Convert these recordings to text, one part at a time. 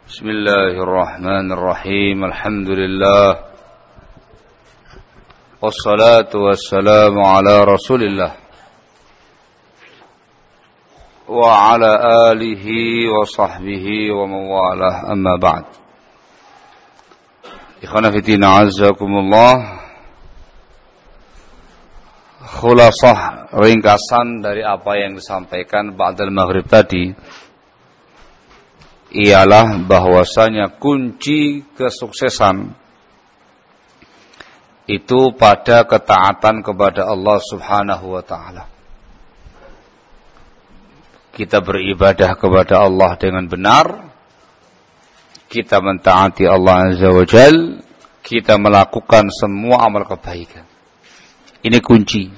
Bismillahirrahmanirrahim. Alhamdulillah. Wassalatu wassalamu ala Rasulillah wa ala alihi wa sahbihi wa mawalah, amma ba'd. Ikhwana fiddin, a'azzakumullah. Khulasah, ringkasan dari apa yang disampaikan ba'dal maghrib tadi ialah bahwasanya kunci kesuksesan itu pada ketaatan kepada Allah Subhanahu wa ta'ala. Kita beribadah kepada Allah dengan benar, kita mentaati Allah Azza wa Jal, kita melakukan semua amal kebaikan. Ini kunci.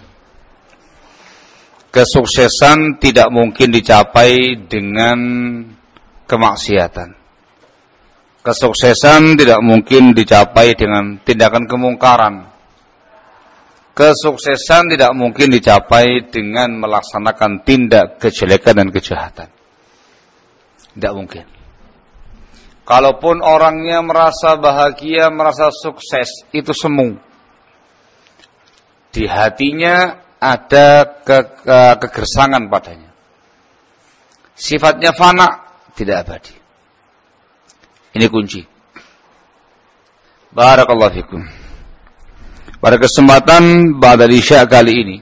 Kesuksesan tidak mungkin dicapai dengan kemaksiatan. Kesuksesan tidak mungkin dicapai dengan tindakan kemungkaran. Kesuksesan tidak mungkin dicapai dengan melaksanakan tindak kejelekan dan kejahatan. Tidak mungkin. Kalaupun orangnya merasa bahagia, merasa sukses, itu semu. Di hatinya ada kegersangan padanya. Sifatnya fana, tidak abadi. Ini kunci. Barakallahu fikum. Pada kesempatan ba'dal isya kali ini,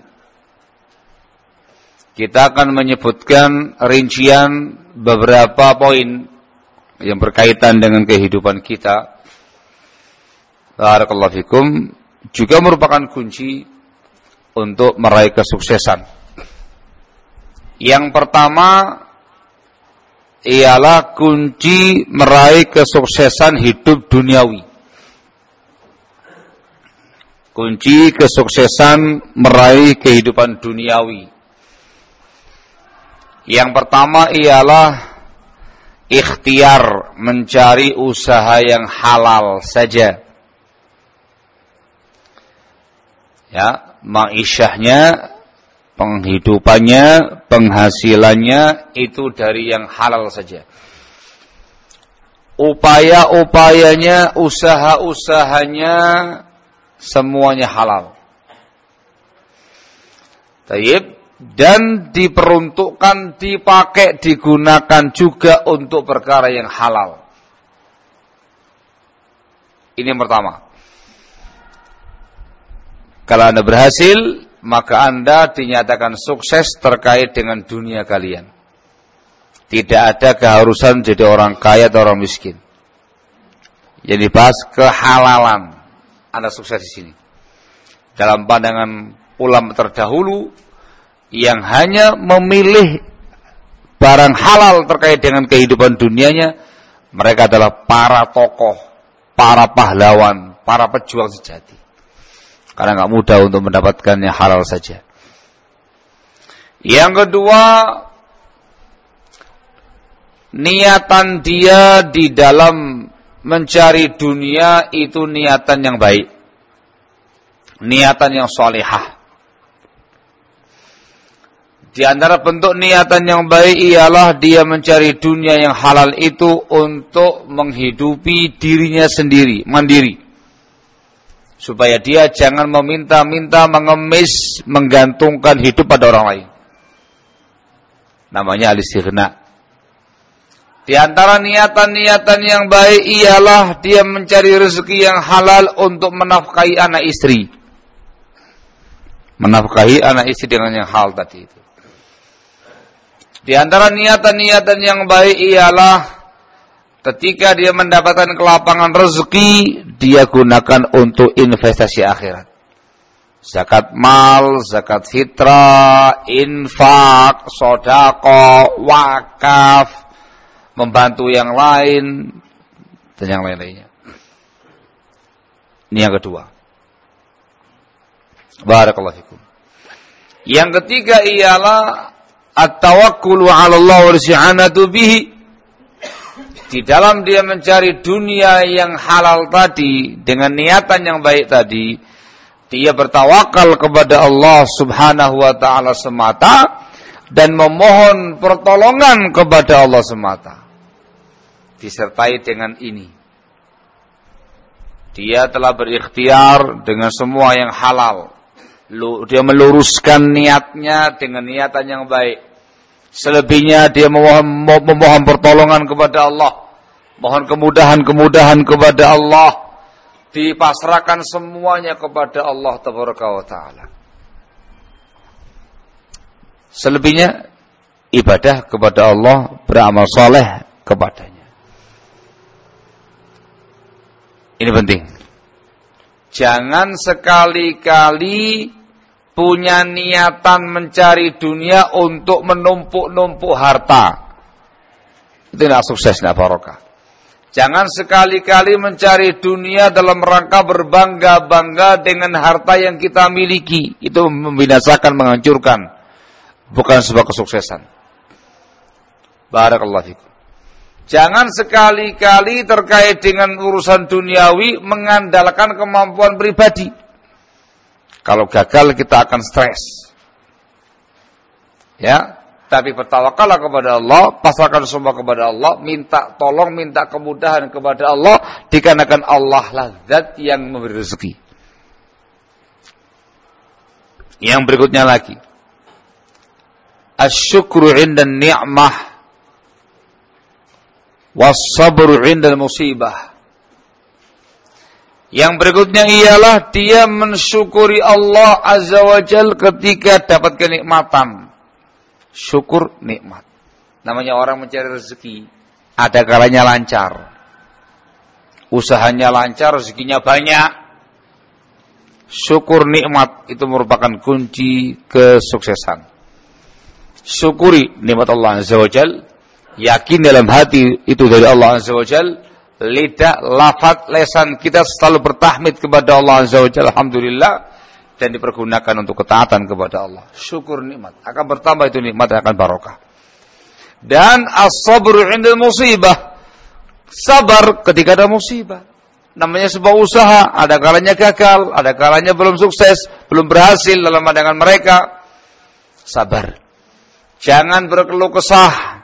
kita akan menyebutkan rincian beberapa poin yang berkaitan dengan kehidupan kita. Barakallahu fikum. Juga merupakan kunci untuk meraih kesuksesan. Yang pertama ialah kunci meraih kesuksesan hidup duniawi. Kunci kesuksesan meraih kehidupan duniawi. Yang pertama ialah ikhtiar mencari usaha yang halal saja. Ya, ma'isyahnya, penghidupannya, penghasilannya itu dari yang halal saja. Upaya-upayanya, usaha-usahanya semuanya halal. Tayyib. Dan diperuntukkan, dipakai, digunakan juga untuk perkara yang halal. Ini yang pertama. Kalau Anda berhasil, maka Anda dinyatakan sukses terkait dengan dunia kalian. Tidak ada keharusan jadi orang kaya atau orang miskin. Yang dibahas kehalalan. Anda sukses di sini. Dalam pandangan ulama terdahulu yang hanya memilih barang halal terkait dengan kehidupan dunianya, mereka adalah para tokoh, para pahlawan, para pejuang sejati. Karena enggak mudah untuk mendapatkannya halal saja. Yang kedua, niatan dia di dalam mencari dunia itu niatan yang baik. Niatan yang salihah. Di antara bentuk niatan yang baik ialah dia mencari dunia yang halal itu untuk menghidupi dirinya sendiri, mandiri. Supaya dia jangan meminta-minta, mengemis, menggantungkan hidup pada orang lain. Namanya al-istighna. Di antara niatan-niatan yang baik ialah dia mencari rezeki yang halal untuk menafkahi anak istri. Menafkahi anak istri dengan yang halal tadi itu. Di antara niatan-niatan yang baik ialah ketika dia mendapatkan kelapangan rezeki, dia gunakan untuk investasi akhirat. Zakat mal, zakat fitrah, infak, sedekah, wakaf, membantu yang lain, dan yang lain-lainnya. Ini yang kedua. Barakallahu fikum. Yang ketiga ialah at-tawakkulu 'ala Allah wa isti'anatu bihi. Di dalam dia mencari dunia yang halal tadi dengan niatan yang baik tadi, dia bertawakal kepada Allah Subhanahu wa ta'ala semata dan memohon pertolongan kepada Allah semata. disertai dengan ini. Dia telah berikhtiar dengan semua yang halal. Dia meluruskan niatnya dengan niatan yang baik. Selebihnya dia memohon pertolongan kepada Allah. Mohon kemudahan-kemudahan kepada Allah. Dipasrahkan semuanya kepada Allah Tabaraka wa Ta'ala. Selebihnya ibadah kepada Allah, beramal saleh kepadanya. Ini penting. Jangan sekali-kali punya niatan mencari dunia untuk menumpuk-numpuk harta. Itu tidak sukses, tidak barokah. Jangan sekali-kali mencari dunia dalam rangka berbangga-bangga dengan harta yang kita miliki. Itu membinasakan, menghancurkan. Bukan sebuah kesuksesan. Barakallahu fikum. Jangan sekali-kali terkait dengan urusan duniawi mengandalkan kemampuan pribadi. Kalau gagal kita akan stres. Ya, tapi bertawakallah kepada Allah, pasrahkan semua kepada Allah, minta tolong, minta kemudahan kepada Allah, dikarenakan Allah lah zat yang memberi rezeki. Yang berikutnya lagi. Asyukru 'inda ni'mah was-sabru 'inda musibah. Yang berikutnya ialah dia mensyukuri Allah Azza wa Jalla ketika dapat kenikmatan. Syukur nikmat. Namanya orang mencari rezeki, ada kalanya lancar. Usahanya lancar, rezekinya banyak. Syukur nikmat itu merupakan kunci kesuksesan. Syukuri nikmat Allah Azza wa Jalla. Yakin dalam hati itu dari Allah Azza wa Jalla. Lidah, lafaz, lesan kita selalu bertahmid kepada Allah Azza wa Jalla. Alhamdulillah. Dan dipergunakan untuk ketaatan kepada Allah. Syukur nikmat. Akan bertambah itu nikmat dan akan barokah. Dan as-sabru 'inda musibah. Sabar ketika ada musibah. Namanya sebuah usaha. Ada kalanya gagal. Ada kalanya belum sukses. Belum berhasil dalam pandangan mereka. Sabar. Jangan berkeluh kesah.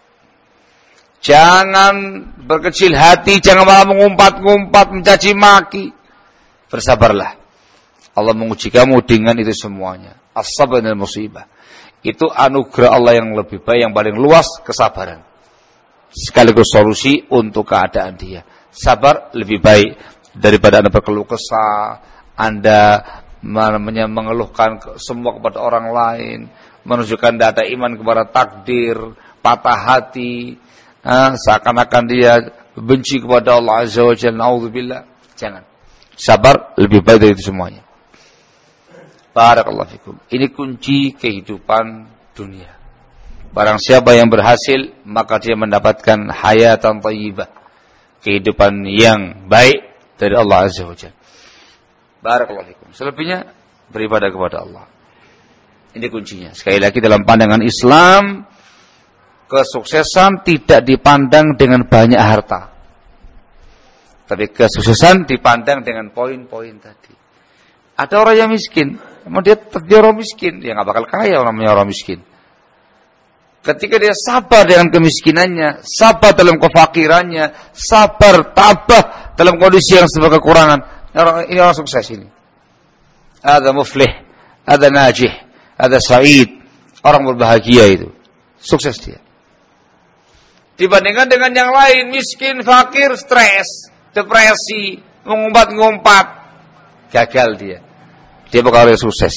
Jangan berkecil hati. Jangan malah mengumpat-ngumpat, mencaci maki. Bersabarlah. Allah menguji kamu dengan itu semuanya. As-sabr dan musibah. Itu anugerah Allah yang lebih baik, yang paling luas, kesabaran. Sekaligus solusi untuk keadaan dia. Sabar lebih baik daripada Anda berkeluh kesah, Anda mengeluhkan semua kepada orang lain, menunjukkan tidak ada iman kepada takdir, patah hati, seakan-akan dia benci kepada Allah Azza wa Jalla. Na'udzubillah. Jangan. Sabar lebih baik dari itu semuanya. Barakallahu fikum. Ini kunci kehidupan dunia. Barang siapa yang berhasil, maka dia mendapatkan hayatan thayyibah. Kehidupan yang baik dari Allah Azza wa Jalla. Barakallahu fikum. Selebihnya beribadah kepada Allah. Ini kuncinya. Sekali lagi dalam pandangan Islam, kesuksesan tidak dipandang dengan banyak harta. Tapi kesuksesan dipandang dengan poin-poin tadi. Ada orang yang miskin, emang dia orang miskin, dia nggak bakal kaya namanya orang miskin. Ketika dia sabar dengan kemiskinannya, sabar dalam kefakirannya, sabar tabah dalam kondisi yang serba kekurangan, ini orang sukses ini. Ada muflih, ada najih, ada sa'id, orang berbahagia itu, sukses dia. Dibandingkan dengan yang lain, miskin, fakir, stres, depresi, mengumpat-ngumpat, gagal dia. Dia bakal sukses.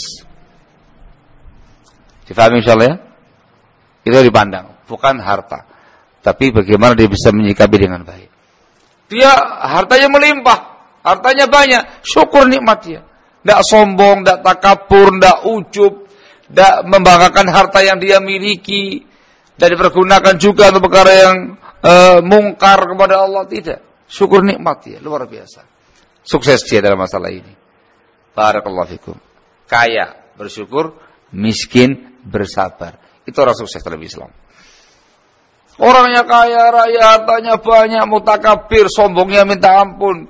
Difahami insyaallah ya? Itu dipandang, bukan harta. Tapi bagaimana dia bisa menyikapi dengan baik. Dia hartanya melimpah, hartanya banyak, syukur nikmat dia. Tidak sombong, tidak takabur, tidak ujub, tidak membanggakan harta yang dia miliki, dan dipergunakan juga untuk perkara yang mungkar kepada Allah. Tidak. Syukur nikmat dia, luar biasa. Sukses dia dalam masalah ini. Barakallahu fikum. Kaya bersyukur, miskin bersabar. Itu orang sukses dalam Islam. Orangnya kaya raya, hartanya banyak, mutakabir, sombongnya minta ampun.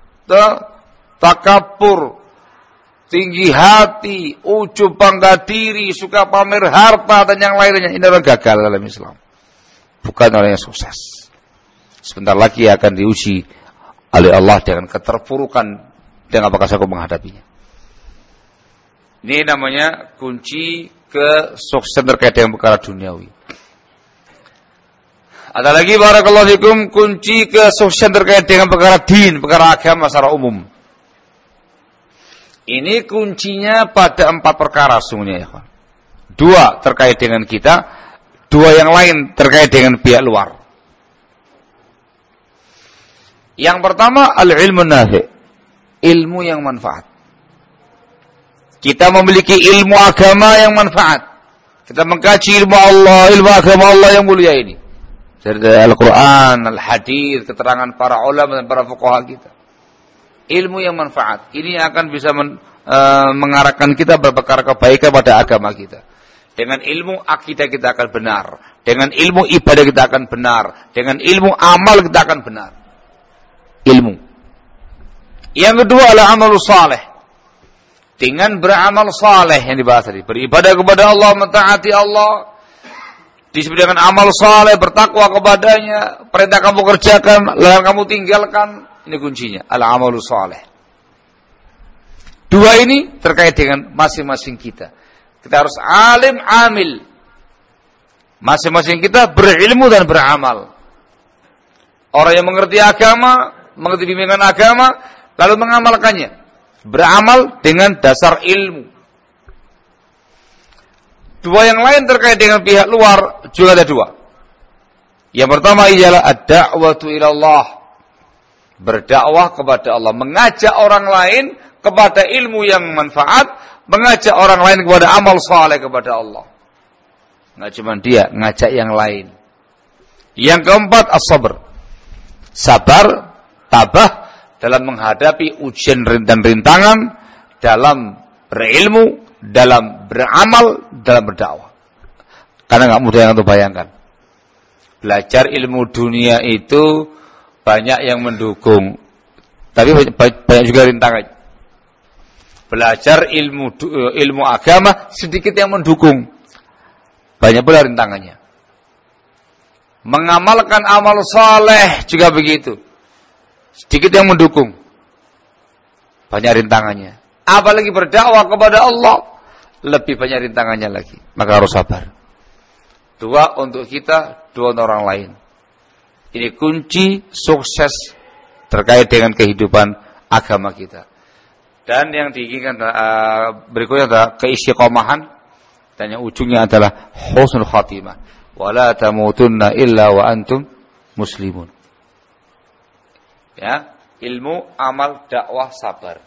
Takabur, tinggi hati, ujub, bangga diri, suka pamer harta dan yang lainnya. Ini orang gagal dalam Islam. Bukan orang yang sukses. sebentar lagi akan diuji oleh Allah dengan keterpurukan dengan apakah sanggup menghadapinya. Ini namanya kunci kesuksesan terkait dengan perkara duniawi. Ada lagi barakallahu fikum kunci kesuksesan terkait dengan perkara din, perkara agama secara umum. Ini kuncinya pada 4 perkara sungguhnya ya. 2 terkait dengan kita, 2 yang lain terkait dengan pihak luar. Yang pertama al-ilmu nafi', ilmu yang manfaat. Kita memiliki ilmu agama yang manfaat. Kita mengkaji ilmu Allah, ilmu agama Allah yang mulia ini. Dari Al-Quran, Al-Hadits, keterangan para ulama dan para fuqaha kita. Ilmu yang manfaat. Ini akan bisa mengarahkan kita berperkara kebaikan pada agama kita. Dengan ilmu akidah kita akan benar. Dengan ilmu ibadah kita akan benar. Dengan ilmu amal kita akan benar. Ilmu. Yang kedua adalah amal saleh. Dengan beramal saleh yang dibahas tadi. Beribadah kepada Allah, mentaati Allah. Disebut dengan amal saleh, bertakwa kepadanya. Perintah kamu kerjakan, larang kamu tinggalkan. Ini kuncinya. Al-amalu saleh. 2 ini terkait dengan masing-masing kita. Kita harus alim, amil. Masing-masing kita berilmu dan beramal. Orang yang mengerti agama, mengerti bimbingan agama, lalu mengamalkannya. Beramal dengan dasar ilmu. 2 yang lain terkait dengan pihak luar juga ada 2. Yang pertama ialah ad-da'watu ilallah. Berdakwah kepada Allah. Mengajak orang lain kepada ilmu yang manfaat. Mengajak orang lain kepada amal saleh kepada Allah. Nggak cuma dia, ngajak yang lain. Yang keempat as-sabr. Sabar, tabah dalam menghadapi ujian dan rintangan, dalam berilmu, dalam beramal, dalam berdakwah. Karena nggak mudah yang untuk bayangkan. Belajar ilmu dunia itu banyak yang mendukung, tapi banyak juga rintangan. Belajar ilmu agama sedikit yang mendukung, banyak pula rintangannya. Mengamalkan amal saleh juga begitu. Sedikit yang mendukung, banyak rintangannya. Apalagi berdakwah kepada Allah, lebih banyak rintangannya lagi. Maka harus sabar. 2 untuk kita, 2 untuk orang lain. Ini kunci sukses terkait dengan kehidupan agama kita. Dan yang diinginkan berikutnya adalah keistiqomahan. Dan yang ujungnya adalah husnul khatimah. Wala tamutunna illa wa antum muslimun. Ya, ilmu, amal, dakwah, sabar.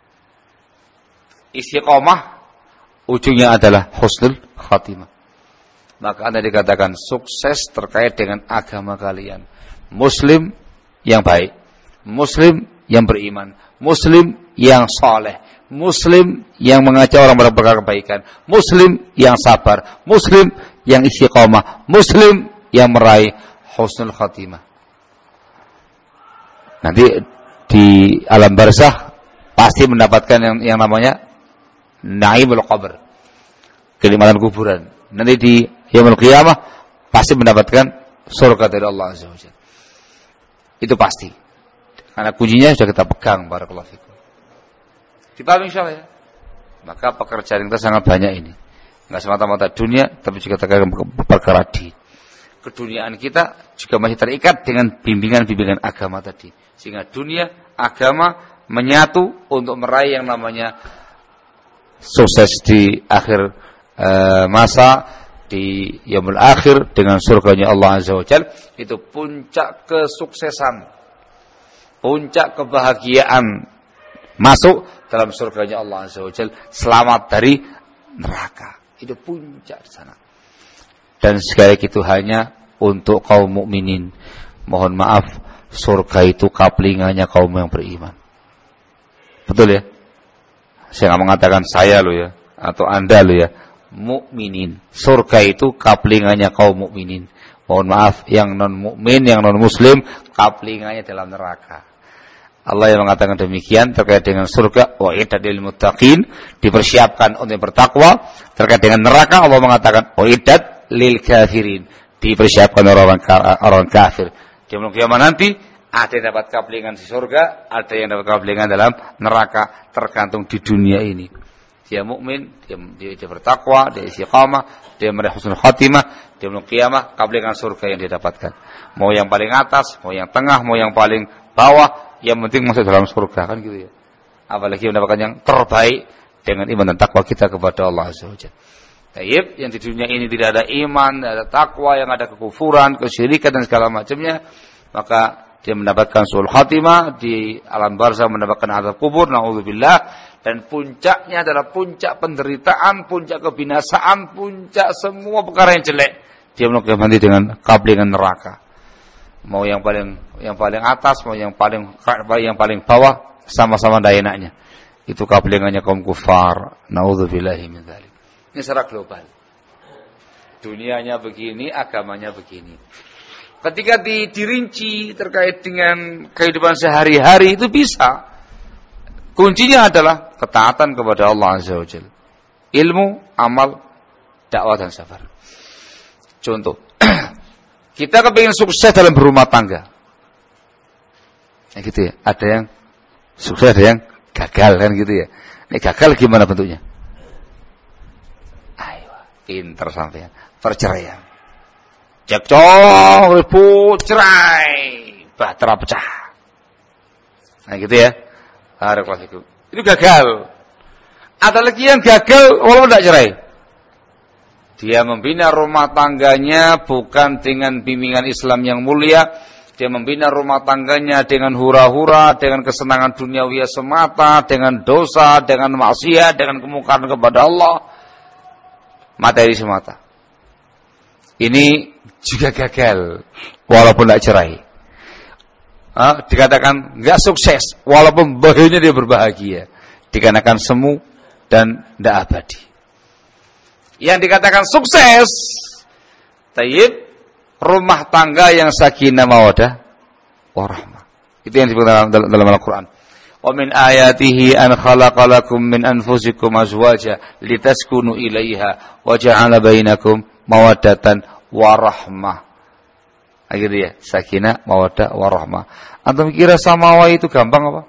Istiqomah ujungnya adalah husnul khatimah. Maka Anda dikatakan sukses terkait dengan agama kalian. Muslim yang baik, muslim yang beriman, muslim yang saleh, muslim yang mengajak orang berperkara kebaikan, muslim yang sabar, muslim yang istiqomah, muslim yang meraih husnul khatimah. Nanti di alam barzakh pasti mendapatkan yang namanya naimul qabr, kenikmatan kuburan. Nanti di yaumul qiyamah pasti mendapatkan surga dari Allah Azza wa Jalla. Itu pasti. Karena kuncinya sudah kita pegang, barakallahu fikum. Dipahami insyaallah ya. Maka pekerjaan kita sangat banyak ini. Enggak semata-mata dunia, tapi juga terkait perkara din. Keduniaan kita juga masih terikat dengan bimbingan-bimbingan agama tadi. Sehingga dunia, agama menyatu untuk meraih yang namanya sukses di akhir masa, di yaumul akhir dengan surganya Allah Azza wa Jalla. Itu puncak kesuksesan, puncak kebahagiaan, masuk dalam surganya Allah Azza wa Jalla, selamat dari neraka. Itu puncak di sana. Dan sekali lagi itu hanya untuk kaum mukminin. Mohon maaf, surga itu kaplingannya kaum yang beriman. Betul ya? Saya nggak mengatakan saya lo ya, atau Anda lo ya. Mukminin. Surga itu kaplingannya kaum mukminin. Mohon maaf, yang non mukmin, yang non muslim, kaplingannya dalam neraka. Allah yang mengatakan demikian terkait dengan surga, wa iddat lil muttaqin, dipersiapkan untuk yang bertakwa. Terkait dengan neraka, Allah mengatakan wa iddat lil kafirin, dipersiapkan orang kafir. Di yaumul qiyamah nanti ada yang dapat kabelingan di surga, ada yang dapat kabelingan dalam neraka, tergantung di dunia ini. Dia mukmin, dia bertakwa, dia istiqamah, dia meraih husnul khatimah, dia yaumul qiyamah kabelingan surga yang dia dapatkan. Mau yang paling atas, mau yang tengah, mau yang paling bawah, yang penting masuk dalam surga, kan gitu ya. Apalagi mendapatkan yang terbaik dengan iman dan takwa kita kepada Allah Azza wa Jalla. Tayyib, yang di dunia ini tidak ada iman, tidak ada takwa, yang ada kekufuran, kesyirikan dan segala macamnya, maka dia mendapatkan suul khatimah, di alam barzakh mendapatkan azab kubur, naudzubillah, dan puncaknya adalah puncak penderitaan, puncak kebinasaan, puncak semua perkara yang jelek. Dia menukar nanti dengan kabelingan neraka. Mau yang paling atas, mau yang paling bawah, sama-sama daya enaknya. Itu kabelingannya kaum kufar. Naudzubillahi min dzalik. Ini secara global. Dunianya begini, agamanya begini. Ketika dirinci terkait dengan kehidupan sehari-hari itu bisa. Kuncinya adalah ketaatan kepada Allah Azza wa Jalla. Ilmu, amal, dakwah dan sabar. Contoh, kita kepingin sukses dalam berumah tangga. Ya gitu ya. Ada yang sukses, ada yang gagal kan gitu ya. Ini gagal gimana bentuknya? Ayo, pinter sampean. Perceraian. Cekcok, ribut, cerai, bahtera pecah. Nah gitu ya. Barakallahu. Itu gagal. Ada lagi yang gagal walaupun tidak cerai. Dia membina rumah tangganya bukan dengan bimbingan Islam yang mulia. Dia membina rumah tangganya dengan hura-hura, dengan kesenangan duniawi semata, dengan dosa, dengan maksiat, dengan kemungkaran kepada Allah. Materi semata. Ini juga gagal walaupun tidak cerai. Dikatakan enggak sukses walaupun bahagianya dia berbahagia. Dikarenakan semu dan tidak abadi. Yang dikatakan sukses, tayyib, rumah tangga yang sakinah mawaddah warahmah. Itu yang disebut dalam Al-Qur'an. Wa min ayatihi an khalaqalakum min anfusikum azwaja litaskunu ilaiha wa ja'ala bainakum mawaddatan warahmah. Gitu ya, sakinah mawaddah warahmah. Antum kira samawa itu gampang apa?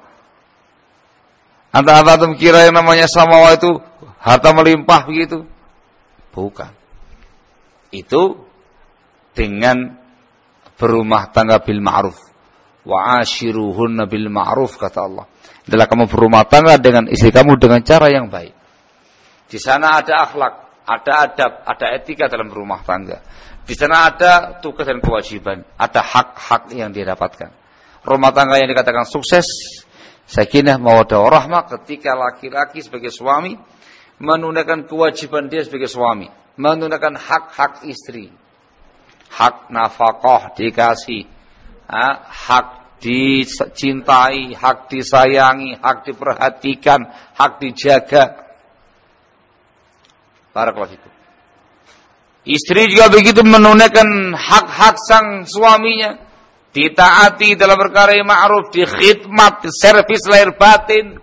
Antum kira yang namanya samawa itu harta melimpah begitu? Bukan. Itu dengan berumah tangga bil ma'ruf. Wa ashiruhunna bil ma'ruf, kata Allah. Adalah kamu berumah tangga dengan istri kamu dengan cara yang baik. Di sana ada akhlak, ada adab, ada etika dalam berumah tangga. Di sana ada tugas dan kewajiban, ada hak-hak yang dia dapatkan. Rumah tangga yang dikatakan sukses, sakinah mawaddah warahmah, ketika laki-laki sebagai suami menunaikan kewajiban dia sebagai suami, menunaikan hak-hak istri, hak nafkah dikasih, hak dicintai, hak disayangi, hak diperhatikan, hak dijaga. Barakallahu fikum. Istri juga begitu menunaikan hak-hak sang suaminya, ditaati dalam perkara yang ma'ruf, dikhidmat, servis lahir batin,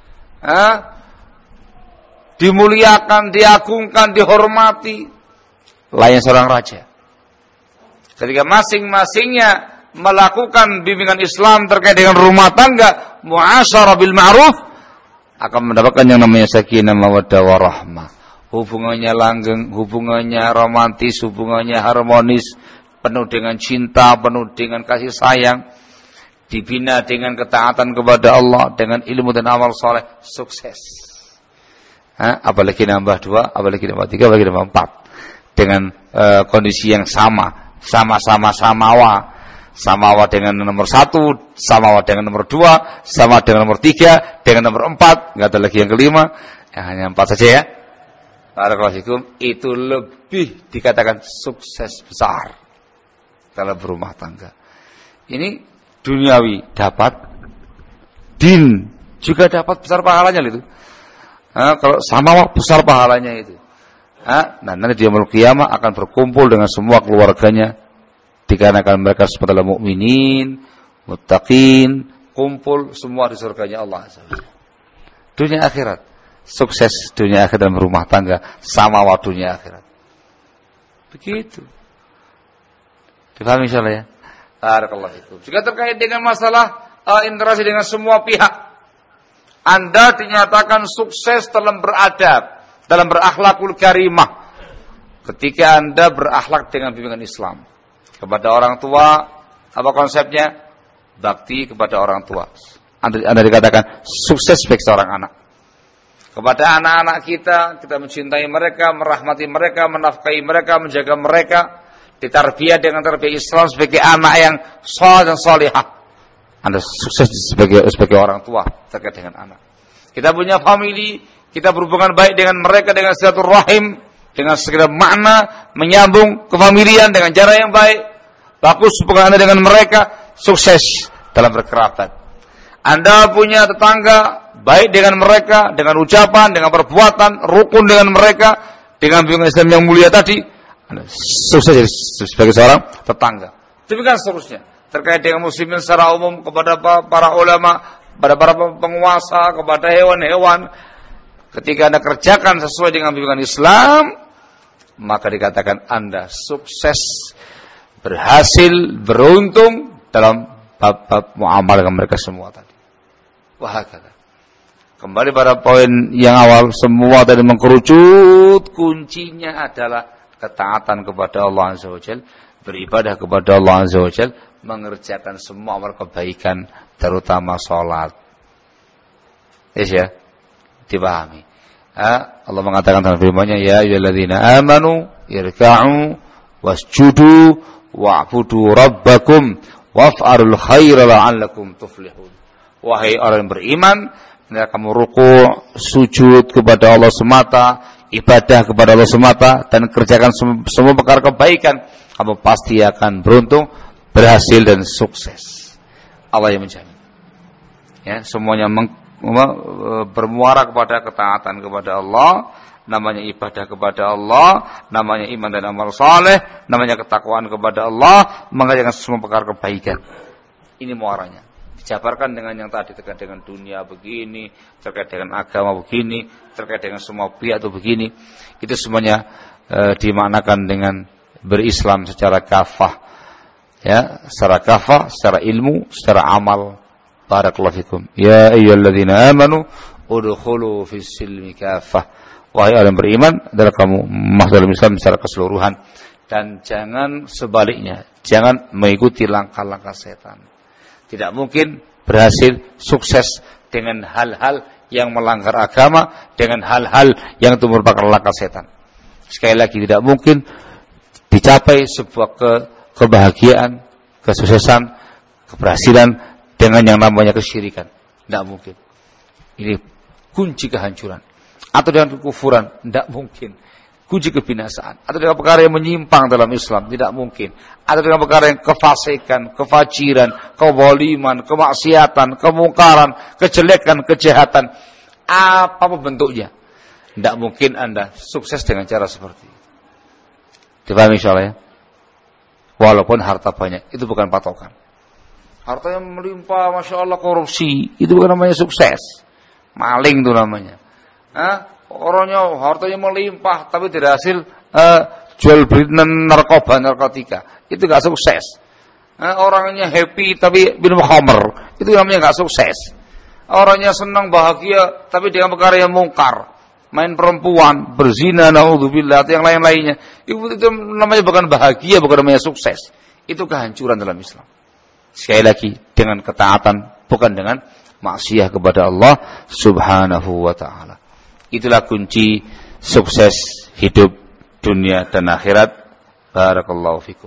dimuliakan, diagungkan, dihormati, layaknya seorang raja. Ketika masing-masingnya melakukan bimbingan Islam terkait dengan rumah tangga, muasyarah bil ma'ruf, akan mendapatkan yang namanya sakinah mawaddah warahmah. Hubungannya langgeng, hubungannya romantis, hubungannya harmonis, penuh dengan cinta, penuh dengan kasih sayang, dibina dengan ketaatan kepada Allah, dengan ilmu dan amal soleh, sukses. Apalagi nambah 2, apalagi nambah 3, apalagi nambah 4. Dengan kondisi yang sama-sama samawa dengan nomor 1, samawa dengan nomor 2, sama dengan nomor 3, dengan nomor 4, enggak ada lagi yang kelima, hanya 4 saja ya. Barakallahu fikum. Itu lebih dikatakan sukses besar dalam berumah tangga. Ini duniawi dapat, din juga dapat besar pahalanya itu. Kalau sama besar pahalanya itu. Nah, nanti di yaumul qiyamah akan berkumpul dengan semua keluarganya, dikarenakan mereka semua adalah mukminin, muttaqin, kumpul semua di surganya Allah Azza wa Jalla. Dunia akhirat, sukses dunia akhirat dalam rumah tangga, sama waktu dunia akhirat. Begitu. Dipahami insyaallah ya. Barakallahu fikum. Juga terkait dengan masalah interaksi dengan semua pihak. Anda dinyatakan sukses dalam beradab, dalam berakhlakul karimah. Ketika Anda berakhlak dengan bimbingan Islam. Kepada orang tua, apa konsepnya? Bakti kepada orang tua. Anda dikatakan sukses sebagai seorang anak. Kepada anak-anak kita mencintai mereka, merahmati mereka, menafkahi mereka, menjaga mereka. Ditarbiyah dengan tarbiyah Islam sebagai anak yang saleh dan salihah. Anda sukses sebagai orang tua terkait dengan anak. Kita punya family, kita berhubungan baik dengan mereka dengan silaturahim, dengan segala makna, menyambung kefamilian dengan cara yang baik. Bagus hubungan Anda dengan mereka, sukses dalam berkerabat. Anda punya tetangga, baik dengan mereka, dengan ucapan, dengan perbuatan, rukun dengan mereka, dengan bimbingan Islam yang mulia tadi. Sukses sebagai seorang tetangga. Demikian seterusnya. Terkait dengan muslimin secara umum, kepada para ulama, kepada para penguasa, kepada hewan-hewan. Ketika Anda kerjakan sesuai dengan bimbingan Islam, maka dikatakan Anda sukses, berhasil, beruntung dalam bab muamalah dengan mereka semua tadi. Wahakala. Kembali pada poin yang awal, semua tadi mengkerucut, kuncinya adalah ketaatan kepada Allah Azza wa Jalla, beribadah kepada Allah Azza wa Jalla, mengerjakan semua amal kebaikan, terutama salat. Ya, dipahami. Allah mengatakan dalam firman-Nya, ya ayyuhalladzina amanu irka'u wasjudu wa'budu rabbakum waf'alul khaira la'allakum tuflihun. Wahai orang yang beriman, hendaklah kamu ruku', sujud kepada Allah semata, ibadah kepada Allah semata, dan kerjakan semua perkara kebaikan, kamu pasti akan beruntung, berhasil dan sukses. Allah yang menjamin. Ya, semuanya bermuara kepada ketaatan kepada Allah, namanya ibadah kepada Allah, namanya iman dan amal saleh, namanya ketakwaan kepada Allah, mengerjakan semua perkara kebaikan. Ini muaranya. Dijabarkan dengan yang tadi terkait dengan dunia begini, terkait dengan agama begini, terkait dengan semua pihak itu begini. Itu semuanya dimaknakan dengan berislam secara kafah. Ya, secara kafah, secara ilmu, secara amal. Barakallahu fikum. Ya ayyuhalladzina amanu udkhulu fis silmi kafah. Wahai orang beriman, adalah kamu masuk dalam Islam secara keseluruhan, dan jangan sebaliknya, jangan mengikuti langkah-langkah setan. Tidak mungkin berhasil sukses dengan hal-hal yang melanggar agama, dengan hal-hal yang itu merupakan langkah setan. Sekali lagi, tidak mungkin dicapai sebuah kebahagiaan, kesuksesan, keberhasilan dengan yang namanya kesyirikan. Tidak mungkin. Ini kunci kehancuran. Atau dengan kekufuran, tidak mungkin. Kunci kebinasaan. Atau dengan perkara yang menyimpang dalam Islam, tidak mungkin. Atau dengan perkara yang kefasikan, kefajiran, kezaliman, kemaksiatan, kemungkaran, kejelekan, kejahatan, apapun bentuknya, tidak mungkin Anda sukses dengan cara seperti itu. Dipahami insyaallah ya? Walaupun harta banyak, itu bukan patokan. Harta yang melimpah, masya Allah, korupsi, itu bukan namanya sukses. Maling itu namanya. Orangnya hartanya melimpah tapi tidak hasil jual beli narkotika, itu gak sukses. Orangnya happy tapi minum khamr, itu namanya gak sukses. Orangnya senang bahagia tapi dengan perkara yang mungkar, main perempuan, berzina, naudzubillah, atau yang lain-lainnya, itu namanya bukan bahagia, bukan namanya sukses. Itu kehancuran dalam Islam. Sekali lagi, dengan ketaatan, bukan dengan maksiat kepada Allah Subhanahu wa ta'ala. Itulah kunci sukses hidup dunia dan akhirat. Barakallahu fikum.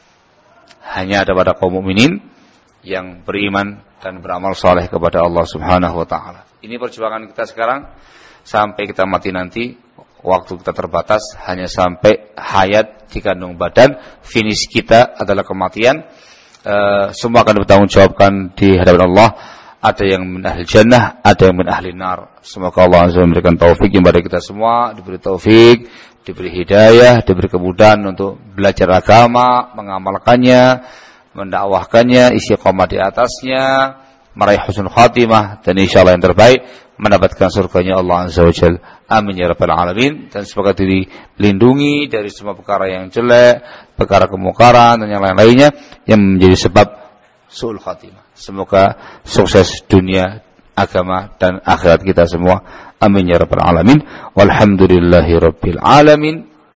Hanya ada pada kaum mukminin yang beriman dan beramal saleh kepada Allah Subhanahu wa taala. Ini perjuangan kita sekarang sampai kita mati nanti. Waktu kita terbatas, hanya sampai hayat di kandung badan. Finish kita adalah kematian. Semua akan dipertanggungjawabkan di hadapan Allah. Ada yang min ahli jannah, ada yang min ahli nar. Semoga Allah Azza memberikan taufik kepada kita semua, diberi taufik, diberi hidayah, diberi kemudahan untuk belajar agama, mengamalkannya, mendakwahkannya, istiqamah di atasnya, meraih husnul khatimah, dan insyaallah yang terbaik mendapatkan surganya Allah Azza wa Jalla. Amin ya rabbal alamin. Dan semoga dilindungi dari semua perkara yang jelek, perkara kemungkaran dan yang lain-lainnya yang menjadi sebab su'ul khatimah. Semoga sukses dunia, agama dan akhirat kita semua. Amin ya rabbal alamin. Walhamdulillahi rabbil alamin.